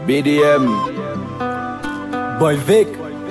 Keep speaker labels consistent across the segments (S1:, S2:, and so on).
S1: BDM, Boy Vic,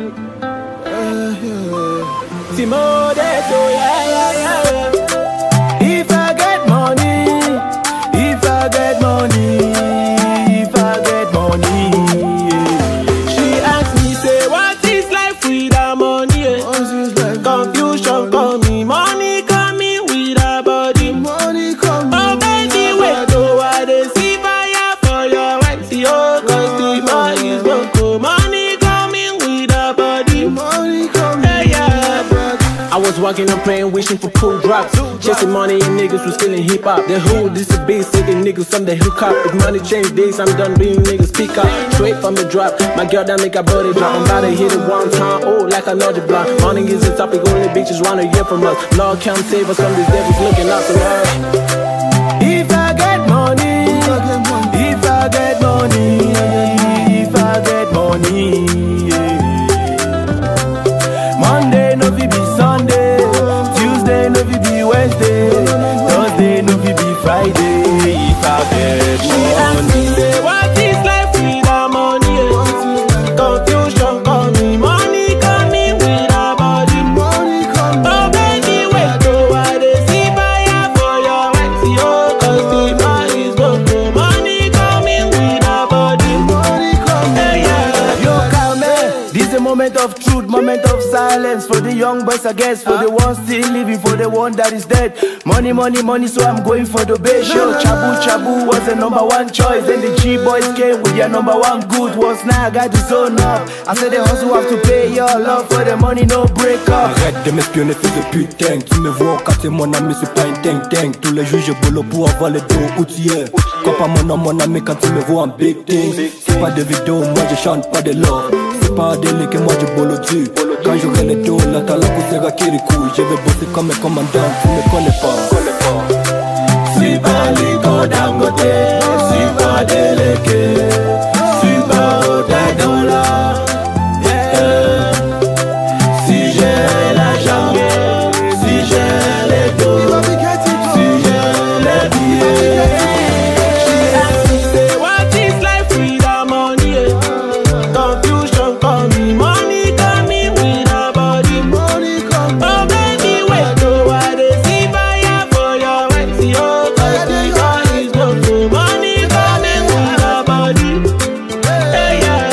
S2: Timo Deto, yeah. If I get money, if I get money, if I get money, yeah. She asked me, say, what is life without money? Yeah. Confusion coming, money coming with a body.
S3: Money coming.
S2: Oh, baby, wait, oh, I dey see fire for your right, oh, cause the money is broke. Money coming with a body.
S3: Money coming.
S2: Hey, yeah. I was walking and praying, wishing for cool drops. Chasing money and niggas was still in hip hop. The who, this a beast, taking niggas some they hook up. If money change days, I'm done being niggas speak up. Straight from the drop, my girl that make her body drop. I'm about to hit it one time, oh, like another block. Money is the topic, only bitches wanna hear from us. Lord can't save us from these devils looking out for us. If I get money, if I get money, if I get money, yeah. Monday no fi be Sunday, Tuesday no fi be Wednesday, Thursday no fi be Friday. If I get money, she asked me, say, what is life without money? Yeah. Confusion coming, money coming with a body.
S3: Money coming.
S2: Oh baby, wait, oh, I dey see fire for your right, oh, cause the money is broke. Money coming with a body.
S3: Money coming.
S2: Hey, yeah.
S1: Yo, Carmen, this a moment of truth, moment of silence for the young boys, I guess, for the ones still living, for the one that is dead. Money, money, money, so I'm going for the base show. Chabu, Chabu was the number one choice. Then the G boys came with their number one good ones. Now I got the zone up. I said the hustle have to pay your love for the money, no break up.
S4: Arrête de m'espionner, fils de putain. Tu me vois casser mon ami, c'est pas une ting. Tous les jours je boulot pour avoir les dos outillés. Quoi pas mon ami quand tu me vois en big thing. C'est pas de vidéo, moi je chante pas de love. C'est pas des liens que moi je boulot dessus. Quand j'aurai les dos, là t'as la poussière qui recoule. Je vais bosser comme un commandant, tu me connais pas.
S2: Super Ligo Dangote, Super Deleke, Super Otadola. Yeah. Si j'ai l'argent, si j'ai les dos, si j'ai les billets. She asked me, say, what is life without money? Yeah. Confusion coming, money coming with a body.
S3: Money coming.
S2: Oh baby, wait, oh, I dey see fire for your right, oh, cause the money is broke. Money coming with a body. Hey, yeah.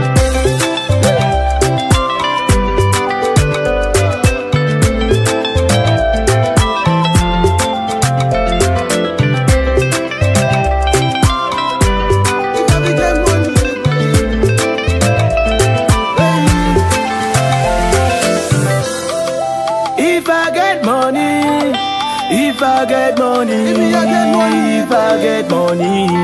S3: If I get money.
S2: If I get money,
S3: If I get money,
S2: if I get money,